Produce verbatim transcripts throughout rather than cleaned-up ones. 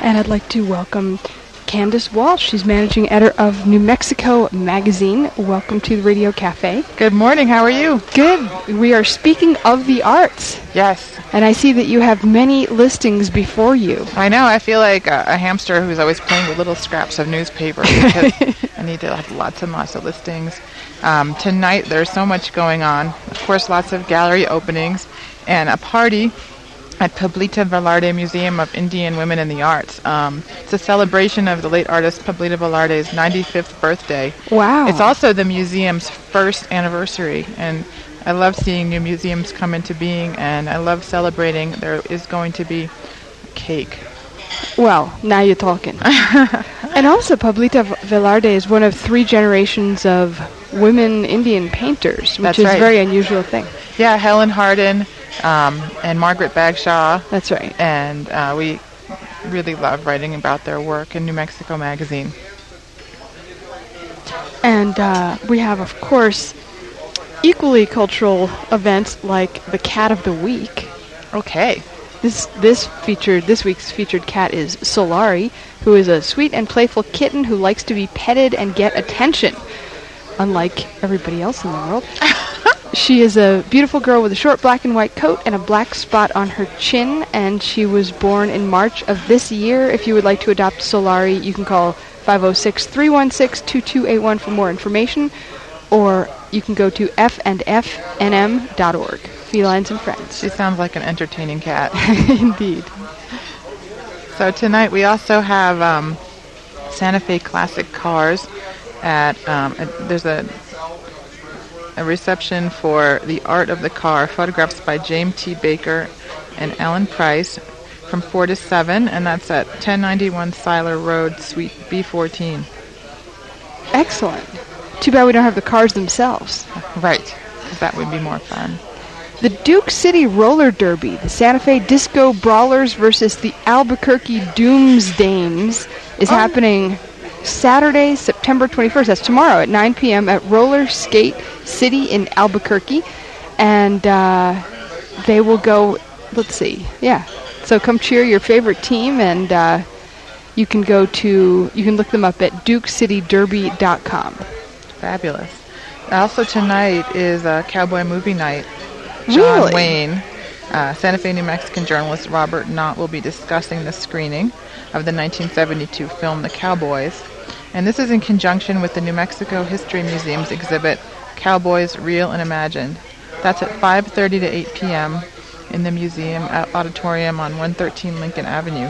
And I'd like to welcome Candace Walsh. She's managing editor of New Mexico Magazine. Welcome to the Radio Cafe. Good morning. How are you? Good. We are speaking of the arts. Yes. And I see that you have many listings before you. I know. I feel like a, a hamster who's always playing with little scraps of newspaper because I need to have lots and lots of listings. Um, tonight there's so much going on. Of course, lots of gallery openings and a party at Pablita Velarde Museum of Indian Women in the Arts. Um, it's a celebration of the late artist Pablita Velarde's ninety-fifth birthday. Wow. It's also the museum's first anniversary, and I love seeing new museums come into being, and I love celebrating. There is going to be cake. Well, now you're talking. And also, Pablita Velarde is one of three generations of women Indian painters, which That's is right. a very unusual thing. Yeah, Helen Hardin um, and Margaret Bagshaw. That's right. And uh, we really love writing about their work in New Mexico Magazine. And uh, we have, of course, equally cultural events like the Cat of the Week. Okay. This this featured this week's featured cat is Solari, who is a sweet and playful kitten who likes to be petted and get attention, unlike everybody else in the world. She is a beautiful girl with a short black and white coat and a black spot on her chin, and she was born in March of this year. If you would like to adopt Solari, you can call five oh six, three one six, two two eight one for more information, or you can go to f and f n m dot org. Felines and Friends. She sounds like an entertaining cat. Indeed. So tonight we also have um, Santa Fe Classic Cars at, um, at there's a a reception for The Art of the Car, photographs by James T. Baker and Ellen Price from four to seven, and that's at ten ninety-one Siler Road, Suite B fourteen. Excellent. Too bad we don't have the cars themselves. Right, because that would be more fun. The Duke City Roller Derby, the Santa Fe Disco Brawlers versus the Albuquerque Doomsdames, is Oh. happening Saturday, September twenty-first. That's tomorrow at nine p.m. at Roller Skate City in Albuquerque. And uh, they will go, let's see, yeah. So come cheer your favorite team, and uh, you can go to, you can look them up at duke city derby dot com. Fabulous. Also tonight is a cowboy movie night. John Really? Wayne, uh, Santa Fe, New Mexican journalist Robert Knott will be discussing the screening of the nineteen seventy-two film The Cowboys. And this is in conjunction with the New Mexico History Museum's exhibit Cowboys Real and Imagined. That's at five thirty to eight p.m. in the museum auditorium on one thirteen Lincoln Avenue.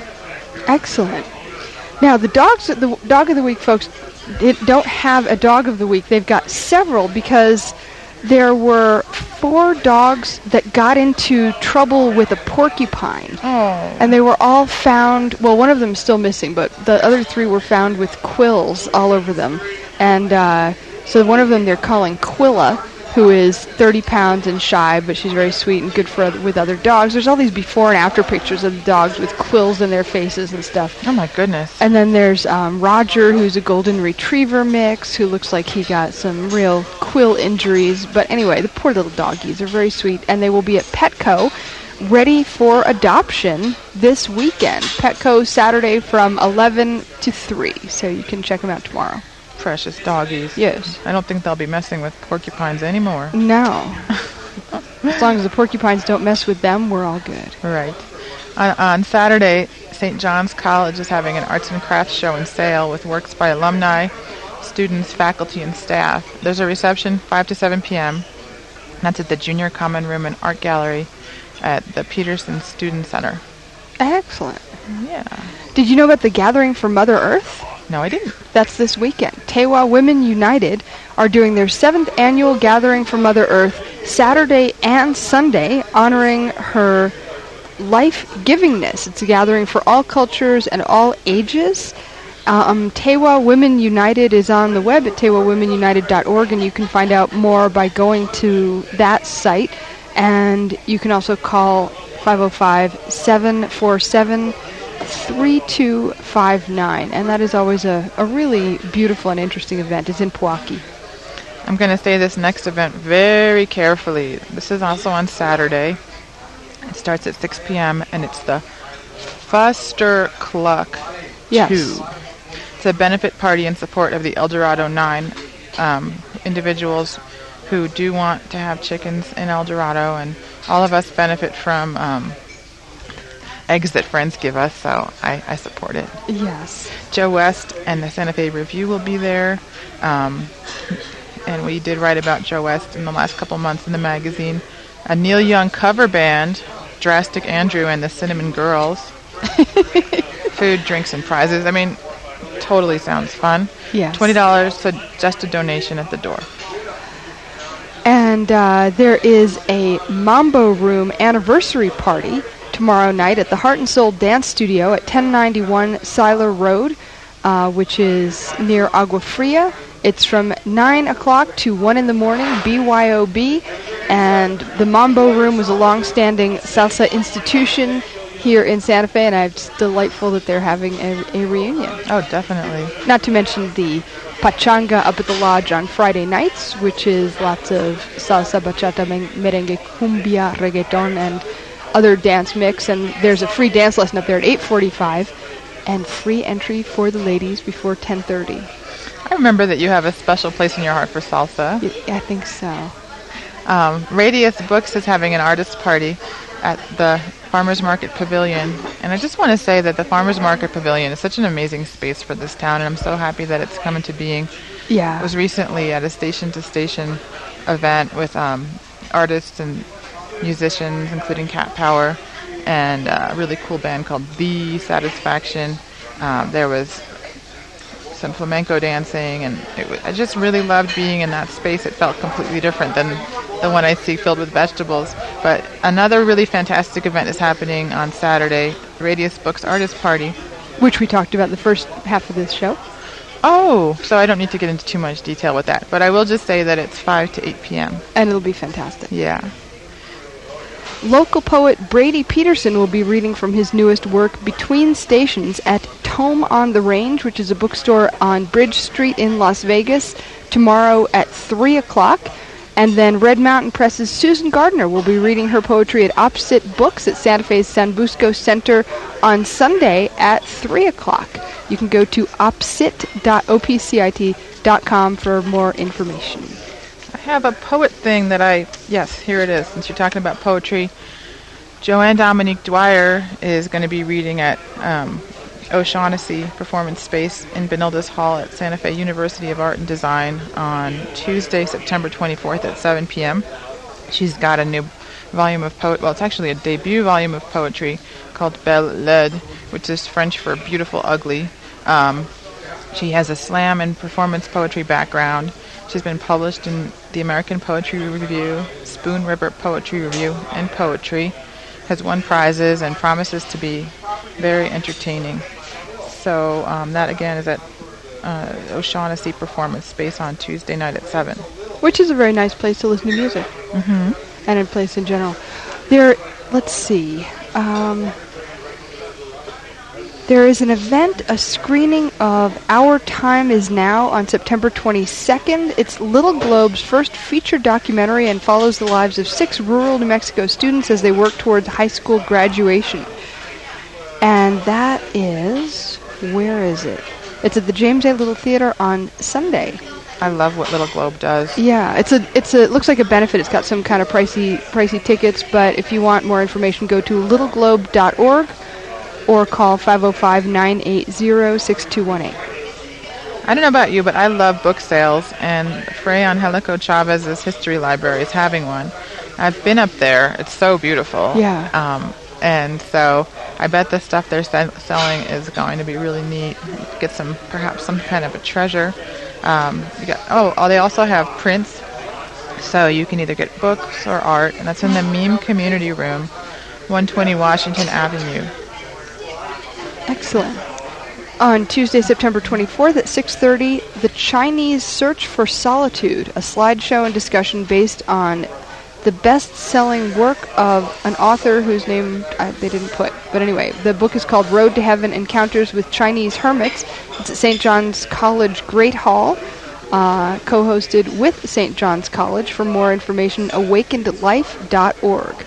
Excellent. Now, the dogs, the dog of the week, folks, it don't have a dog of the week. They've got several because there were four dogs that got into trouble with a porcupine. Oh. And they were all found, well, one of them is still missing, but the other three were found with quills all over them. And uh, so one of them they're calling Quilla, who is thirty pounds and shy, but she's very sweet and good for other, with other dogs. There's all these before and after pictures of the dogs with quills in their faces and stuff. Oh, my goodness. And then there's um, Roger, who's a golden retriever mix, who looks like he got some real quill injuries. But anyway, the poor little doggies are very sweet, and they will be at Petco, ready for adoption this weekend. Petco Saturday from eleven to three, so you can check them out tomorrow. Precious doggies. Yes. I don't think they'll be messing with porcupines anymore. No. As long as the porcupines don't mess with them, we're all good. Right. On, on Saturday, Saint John's College is having an arts and crafts show and sale with works by alumni, students, faculty, and staff. There's a reception five to seven p.m. That's at the Junior Common Room and Art Gallery at the Peterson Student Center. Excellent. Yeah. Did you know about the Gathering for Mother Earth? No, I didn't. That's this weekend. Tewa Women United are doing their seventh annual Gathering for Mother Earth Saturday and Sunday, honoring her life-givingness. It's a gathering for all cultures and all ages. Um, Tewa Women United is on the web at tewa women united dot org, and you can find out more by going to that site. And you can also call five oh five, seven four seven, three two five nine, and that is always a, a really beautiful and interesting event. It's in Pewaukee. I'm going to say this next event very carefully. This is also on Saturday. It starts at six p.m. and it's the Fuster Cluck Yes. two. It's a benefit party in support of the El Dorado Nine, um, individuals who do want to have chickens in El Dorado, and all of us benefit from um, eggs that friends give us, so I, I support it. Yes. Joe West and the Santa Fe Review will be there, um, and we did write about Joe West in the last couple months in the magazine. A Neil Young cover band, Drastic Andrew and the Cinnamon Girls. Food, drinks, and prizes. I mean, totally sounds fun. Yes. twenty dollars, so just a donation at the door. And uh, there is a Mambo Room anniversary party tomorrow night at the Heart and Soul Dance Studio at ten ninety-one Siler Road, uh, which is near Agua Fria. It's from nine o'clock to one in the morning, B Y O B. And the Mambo Room was a long-standing salsa institution here in Santa Fe, and it's delightful that they're having a, a reunion. Oh, definitely. Not to mention the Pachanga up at the Lodge on Friday nights, which is lots of salsa, bachata, merengue, cumbia, reggaeton, and other dance mix. And there's a free dance lesson up there at eight forty-five, and free entry for the ladies before ten thirty. I remember that you have a special place in your heart for salsa. I think so. Um, Radius Books is having an artist party at the Farmers Market Pavilion, and I just want to say that the Farmers Market Pavilion is such an amazing space for this town, and I'm so happy that it's come into being. Yeah. I was recently at a station-to-station event with um, artists and musicians, including Cat Power, and uh, a really cool band called The Satisfaction. Um, there was some flamenco dancing, and it w- I just really loved being in that space. It felt completely different than the one I see filled with vegetables. But another really fantastic event is happening on Saturday, Radius Books Artist Party. Which we talked about the first half of this show. Oh, so I don't need to get into too much detail with that. But I will just say that it's five to eight p.m. And it'll be fantastic. Yeah. Local poet Brady Peterson will be reading from his newest work, Between Stations, at Tome on the Range, which is a bookstore on Bridge Street in Las Vegas, tomorrow at three o'clock. And then Red Mountain Press's Susan Gardner will be reading her poetry at Opposite Books at Santa Fe's San Busco Center on Sunday at three o'clock. You can go to opsit dot opcit dot com for more information. I have a poet thing that I, yes, here it is, since you're talking about poetry. Joanne Dominique Dwyer is going to be reading at um, O'Shaughnessy Performance Space in Benildes Hall at Santa Fe University of Art and Design on Tuesday, September twenty-fourth at seven p.m. She's got a new volume of poet. Well, it's actually a debut volume of poetry called Belle Laide, which is French for beautiful, ugly. Um, she has a slam and performance poetry background. She's been published in the American Poetry Review, Spoon River Poetry Review, and Poetry. Has won prizes and promises to be very entertaining. So um, that, again, is at uh, O'Shaughnessy Performance Space on Tuesday night at seven. Which is a very nice place to listen to music. Mm-hmm. And a place in general. There, let's see. Um, there is an event, a screening of Our Time Is Now on September twenty-second. It's Little Globe's first feature documentary and follows the lives of six rural New Mexico students as they work towards high school graduation. And that is, where is it? It's at the James A. Little Theater on Sunday. I love what Little Globe does. Yeah, it's a it's a it looks like a benefit. It's got some kind of pricey pricey tickets, but if you want more information, go to little globe dot org or call five oh five, nine eight zero, six two one eight. I don't know about you, but I love book sales, and Fray Angelico Chavez's History Library is having one. I've been up there. It's so beautiful. Yeah. Um, and so I bet the stuff they're se- selling is going to be really neat. Get some, perhaps some kind of a treasure. Um, you got, oh, oh, they also have prints, so you can either get books or art, and that's in the Meme Community Room, one twenty Washington Avenue. Excellent. On Tuesday, September twenty-fourth at six thirty, The Chinese Search for Solitude, a slideshow and discussion based on the best-selling work of an author whose name uh, they didn't put. But anyway, the book is called Road to Heaven, Encounters with Chinese Hermits. It's at Saint John's College Great Hall, uh, co-hosted with Saint John's College. For more information, awakened life dot org.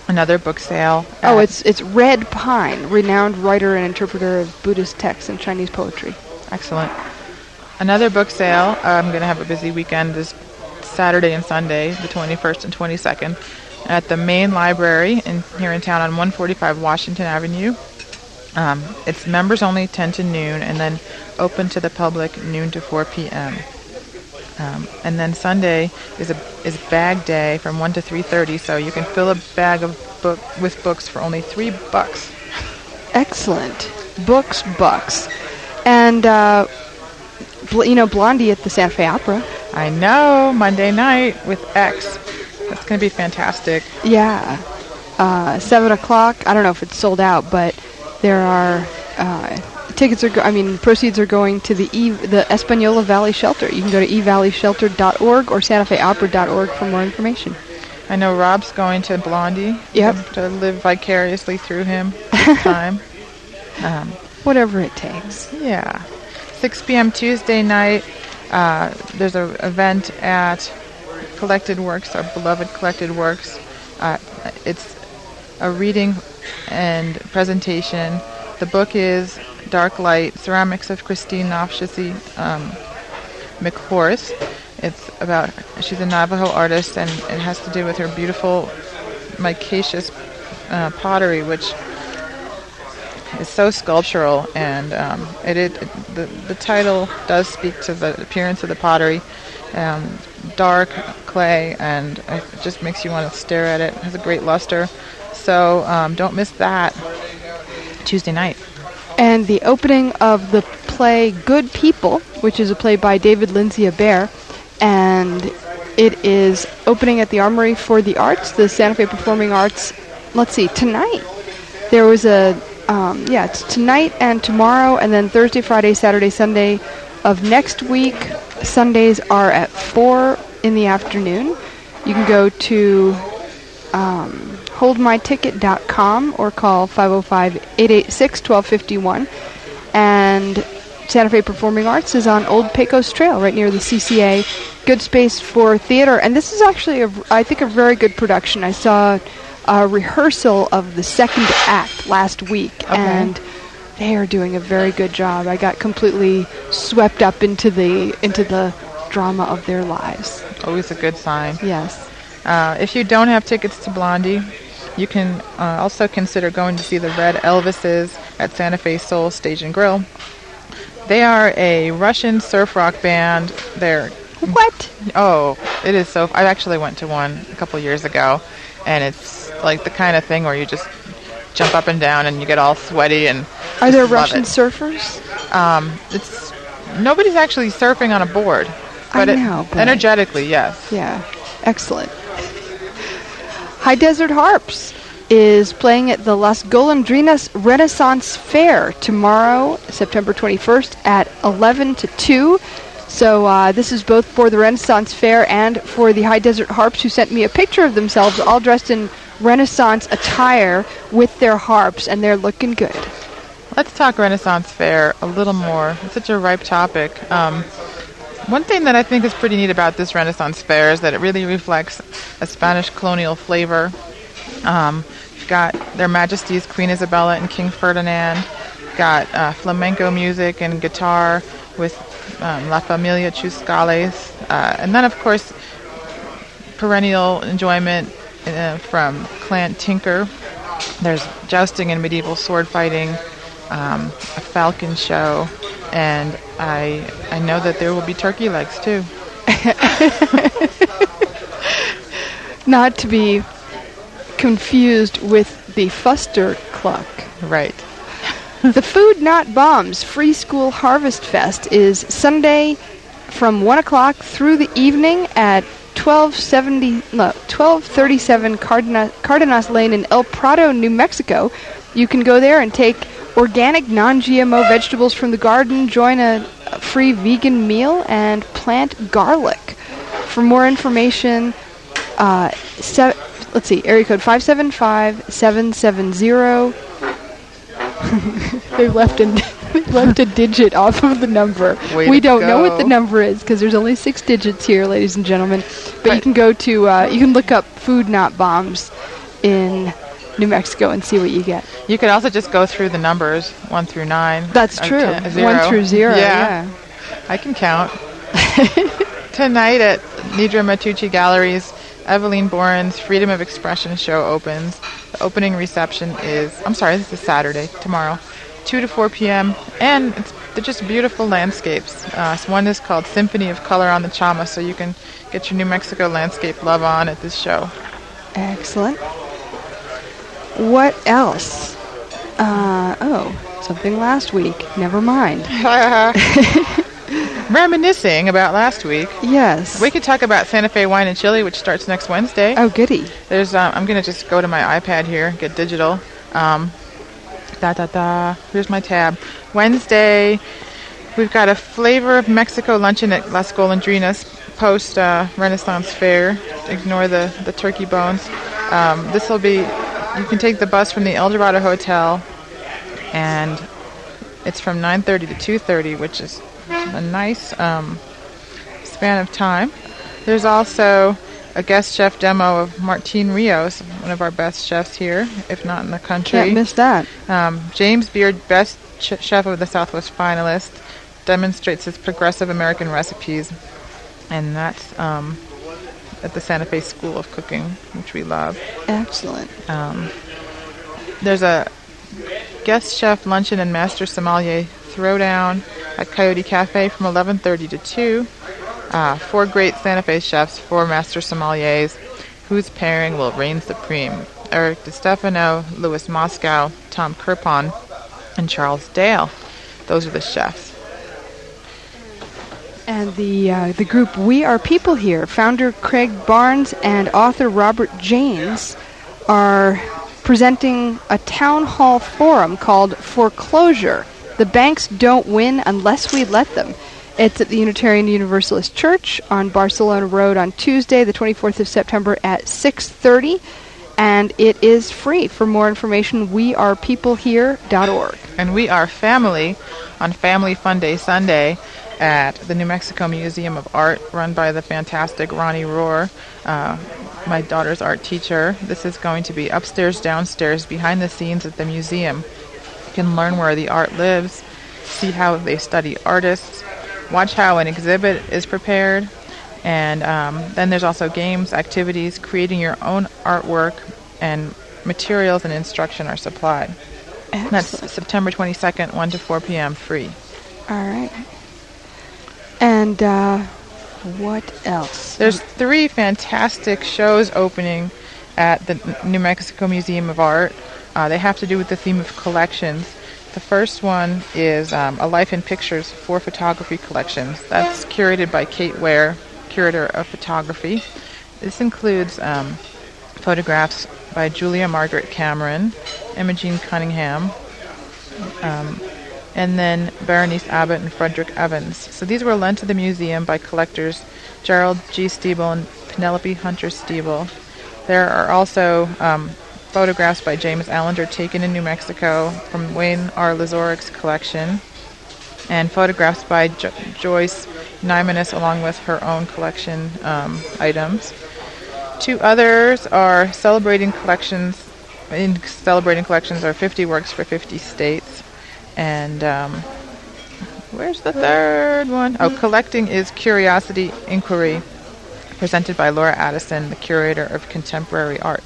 Another book sale. Oh, at- it's it's Red Pine, renowned writer and interpreter of Buddhist texts and Chinese poetry. Excellent. Another book sale. I'm going to have a busy weekend this Saturday and Sunday, the twenty-first and twenty-second, at the main library in here in town on one forty-five Washington Avenue. Um, it's members only, ten to noon, and then open to the public noon to four p.m. Um, and then Sunday is a is bag day from one to three thirty, so you can fill a bag of book with books for only three bucks. Excellent. Books, bucks. And, uh, bl- you know, Blondie at the Santa Fe Opera. I know, Monday night with X. That's going to be fantastic. Yeah. Uh, seven o'clock. I don't know if it's sold out, but there are... Uh, tickets are... Go- I mean, proceeds are going to the e- the Espanola Valley Shelter. You can go to e valley shelter dot org or santa fe opera dot org for more information. I know Rob's going to Blondie. Yep. To live vicariously through him this time. Um, Whatever it takes. yeah. six p.m. Tuesday night, uh, there's an event at Collected Works, our beloved Collected Works. Uh, it's a reading and presentation. The book is Dark Light, Ceramics of Christine Nofshasi um, McHorse. It's about, she's a Navajo artist, and it has to do with her beautiful micaceous uh, pottery, which is so sculptural, and um, it, it, it the, the title does speak to the appearance of the pottery. Um, dark clay, and it just makes you want to stare at it. It has a great luster. So um, don't miss that Tuesday night. And the opening of the play Good People, which is a play by David Lindsay Abaire, and it is opening at the Armory for the Arts, the Santa Fe Performing Arts. Let's see, tonight. There was a, um, yeah, it's tonight and tomorrow, and then Thursday, Friday, Saturday, Sunday of next week. Sundays are at four in the afternoon. You can go to um, hold my ticket dot com or call five oh five, eight eight six, one two five one. And Santa Fe Performing Arts is on Old Pecos Trail, right near the C C A. Good space for theater. And this is actually, a, I think, a very good production. I saw a rehearsal of the second act last week, okay. and they are doing a very good job. I got completely swept up into the into the drama of their lives. Always a good sign. Yes. Uh, if you don't have tickets to Blondie, you can uh, also consider going to see the Red Elvises at Santa Fe Soul Stage and Grill. They are a Russian surf rock band. They're What? oh, it is so. I actually went to one a couple years ago, and it's like the kind of thing where you just jump up and down and you get all sweaty and. Are there love Russian it. surfers? Um, it's nobody's actually surfing on a board, but, I know, it, but energetically, yes. Yeah, excellent. High Desert Harps is playing at the Las Golondrinas Renaissance Fair tomorrow, September twenty-first at eleven to two. So uh, this is both for the Renaissance Fair and for the High Desert Harps, who sent me a picture of themselves all dressed in Renaissance attire with their harps, and they're looking good. Let's talk Renaissance Fair a little more. It's such a ripe topic. Um, one thing that I think is pretty neat about this Renaissance Fair is that it really reflects a Spanish colonial flavor. Um, you've got Their Majesties Queen Isabella and King Ferdinand. You've got uh, flamenco music and guitar with um, La Familia Chuscales. Uh, and then, of course, perennial enjoyment uh, from Clan Tinker. There's jousting and medieval sword fighting. Um, a falcon show, and I I know that there will be turkey legs too. Not to be confused with the Fuster Cluck. Right. The Food Not Bombs Free School Harvest Fest is Sunday from one o'clock through the evening at twelve seventy, no, twelve thirty-seven Cardenas, Cardenas Lane in El Prado, New Mexico. You can go there and take organic, non-G M O vegetables from the garden, join a, a free vegan meal, and plant garlic. For more information, uh, se- let's see, area code five seven five, seven seven zero. They've left a, they've left a digit off of the number. Way we to don't know what go. the number is because there's only six digits here, ladies and gentlemen. But Right. you can go to, uh, you can look up Food Not Bombs in New Mexico and see what you get. You could also just go through the numbers, one through nine. That's true. ten, zero. One through zero, yeah. yeah. I can count. Tonight at Nidra Matucci Galleries, Eveline Boren's Freedom of Expression show opens. The opening reception is, I'm sorry, this is Saturday, tomorrow, two to four p.m. And it's they're just beautiful landscapes. Uh, so one is called Symphony of Color on the Chama, so you can get your New Mexico landscape love on at this show. Excellent. What else? Uh, oh, something last week. Never mind. Reminiscing about last week. Yes. We could talk about Santa Fe Wine and Chili, which starts next Wednesday. Oh, goody. There's. Um, I'm going to just go to my iPad here, get digital. Um, da da da. Here's my tab. Wednesday, we've got a Flavor of Mexico luncheon at Las Golondrinas post uh, Renaissance Fair. Ignore the, the turkey bones. Um, this will be. You can take the bus from the El Dorado Hotel, and it's from nine thirty to two thirty, which is a nice um, span of time. There's also a guest chef demo of Martin Rios, one of our best chefs here, if not in the country. Can't miss that. Um, James Beard, best ch- chef of the Southwest finalist, demonstrates his progressive American recipes, and that's um, at the Santa Fe School of Cooking, which we love. Excellent. Um, there's a guest chef luncheon and master sommelier throwdown at Coyote Cafe from eleven thirty to two. Uh, four great Santa Fe chefs, four master sommeliers, whose pairing will reign supreme. Eric DeStefano, Louis Moscow, Tom Kirpon, and Charles Dale. Those are the chefs. And the uh, the group We Are People Here, founder Craig Barnes and author Robert Janes, are presenting a town hall forum called Foreclosure. The banks don't win unless we let them. It's at the Unitarian Universalist Church on Barcelona Road on Tuesday, the twenty-fourth of September at six thirty, and it is free. For more information, we are people here dot org. And we are family on Family Fun Day Sunday at the New Mexico Museum of Art, run by the fantastic Ronnie Rohr, uh, my daughter's art teacher. This is going to be upstairs, downstairs, behind the scenes at the museum. You can learn where the art lives, see how they study artists, watch how an exhibit is prepared, and um, then there's also games, activities, creating your own artwork, and materials and instruction are supplied. Excellent. That's September twenty-second, one to four p.m., free. All right. And uh, what else? There's three fantastic shows opening at the New Mexico Museum of Art. Uh, they have to do with the theme of collections. The first one is um, A Life in Pictures, four photography collections. That's curated by Kate Ware, curator of photography. This includes um, photographs by Julia Margaret Cameron, Imogene Cunningham, um, and then Berenice Abbott and Frederick Evans. So these were lent to the museum by collectors Gerald G. Stiebel and Penelope Hunter Stiebel. There are also um, photographs by James Allender taken in New Mexico from Wayne R. Lazorik's collection, and photographs by jo- Joyce Nymanis along with her own collection um, items. Two others are celebrating collections. In celebrating collections are fifty works for fifty states. And um, where's the third one? Oh, Collecting is Curiosity Inquiry, presented by Laura Addison, the curator of contemporary art.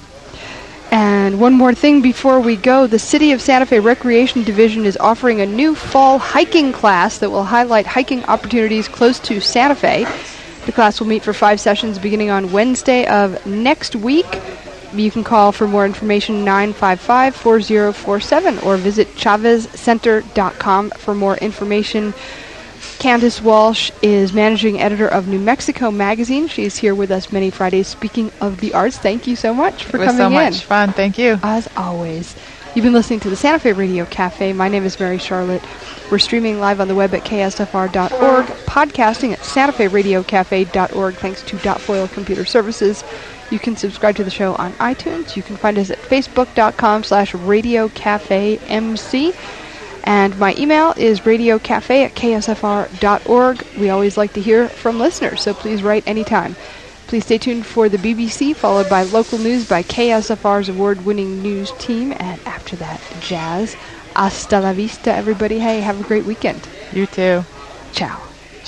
And one more thing before we go, the City of Santa Fe Recreation Division is offering a new fall hiking class that will highlight hiking opportunities close to Santa Fe. The class will meet for five sessions beginning on Wednesday of next week. You can call for more information nine five five, four zero four seven or visit chavez center dot com for more information. Candace Walsh is managing editor of New Mexico Magazine. She's here with us many Fridays speaking of the arts. Thank you so much for coming in. It was so much fun. Thank you. As always. You've been listening to the Santa Fe Radio Cafe. My name is Mary Charlotte. We're streaming live on the web at k s f r dot org, podcasting at santa fe radio cafe dot org thanks to Dot Foil Computer Services. You can subscribe to the show on iTunes. You can find us at facebook dot com slash radio cafe m c. And my email is radiocafe at k s f r dot org. We always like to hear from listeners, so please write anytime. Please stay tuned for the B B C, followed by local news by K S F R's award-winning news team, and after that, jazz. Hasta la vista, everybody. Hey, have a great weekend. You too. Ciao.